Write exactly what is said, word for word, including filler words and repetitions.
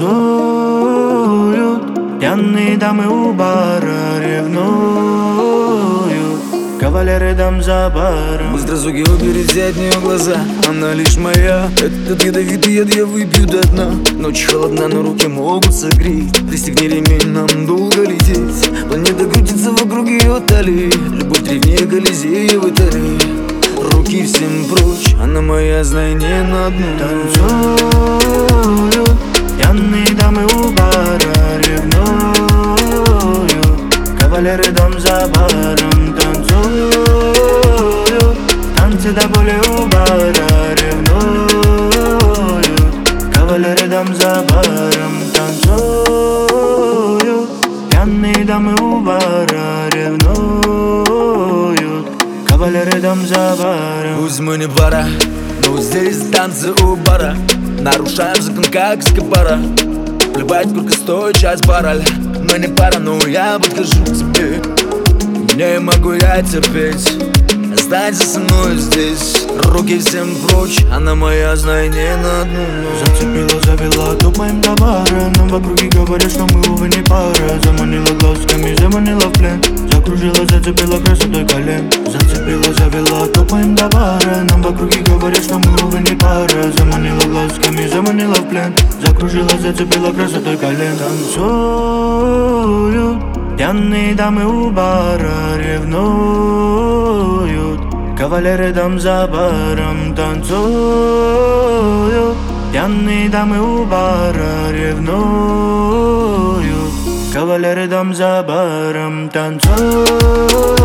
танцуют, пьяные дамы у бара ревнуют, кавалеры дам за баром. Быстро, суки, уберите от нее глаза, она лишь моя. Этот ядовитый яд я выпью до дна. Ночь холодна, но руки могут согреть. Пристегни ремень, нам долго лететь. Планета крутится вокруг ее талии. Любовь древнее Колизеевой Италии. Руки всем прочь, она моя, знай, не на одну. Танцуют, пьяные дамы у бара ревнуют, кавалеры дам за баром. Танцуют, танцы до боли у бара ревнуют, кавалеры дам за баром. Танцуют, пьяные дамы у бара ревнуют, кавалеры дам за баром. Пусть мы не пара, но здесь танцы у бара. Нарушаем закон, как Эскобара. Плевать, сколько стоит час баррель. Мы не пара, но я подкажу тебе. Не могу я терпеть, останься со мной здесь. Руки всем прочь, она моя, знай, не на одну. Зацепила, завела, топаем до бара. Нам в округе говорят, что мы, увы, не пара. Заманила глазками, заманила в плен. Закружила, зацепила красотой колен. Зацепила, завела, топаем до бара. Нам в округе говорят, что мы, увы, не пара. Заманила глазками, заманила в плен. Закружила, зацепила красотой колен. Танцуют, пьяные дамы у бара ревнуют, кавалеры дам за баром. Танцуют, пьяные дамы у бара ревнуют, кавалеры дам за баром. Танцуют.